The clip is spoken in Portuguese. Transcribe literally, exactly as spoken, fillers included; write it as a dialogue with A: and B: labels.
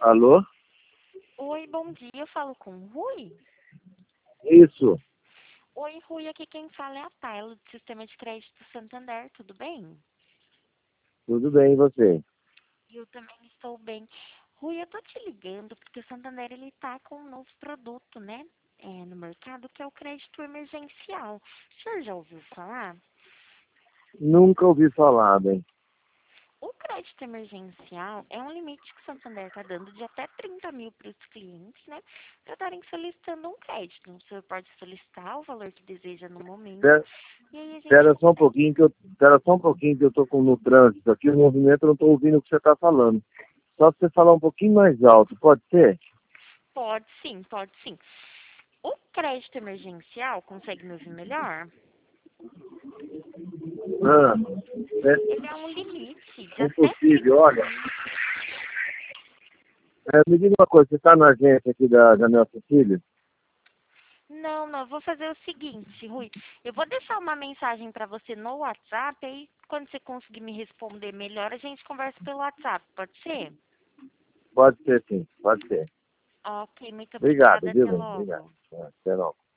A: Alô?
B: Oi, bom dia. Eu falo com o Rui.
A: Isso,
B: Oi, Rui. Aqui quem fala é a Tayla, do Sistema de Crédito Santander. Tudo bem?
A: tudo bem e você?
B: Eu também estou bem. Rui, eu tô te ligando porque o Santander ele tá com um novo produto, né? É, no mercado, que é o crédito emergencial. O senhor já ouviu falar?
A: Nunca ouvi falar, bem.
B: O crédito emergencial é um limite que o Santander está dando de até trinta mil para os clientes, né? Para estarem solicitando um crédito. O senhor pode solicitar o valor que deseja no momento.
A: Espera,
B: E aí a gente
A: espera só um
B: consegue.
A: pouquinho que eu, espera só um pouquinho que eu tô com, no trânsito aqui, o movimento eu não tô ouvindo o que você tá falando. Só se você falar um pouquinho mais alto, pode ser?
B: Pode sim, pode sim. O crédito emergencial, consegue me ouvir melhor?
A: Ah,
B: Ele é um limite de
A: é
B: até
A: impossível,
B: trinta
A: olha.
B: mil.
A: É, me diga uma coisa, você tá na agência aqui da, da Nelson Filho?
B: Não, não, eu vou fazer o seguinte, Rui. Eu vou deixar uma mensagem para você no WhatsApp, aí quando você conseguir me responder melhor, a gente conversa pelo WhatsApp, pode ser?
A: Pode ser sim, pode ser.
B: Ok, muito
A: Obrigado,
B: obrigada.
A: viu,
B: Até
A: bem? Obrigado.
B: logo.
A: Ah, até logo.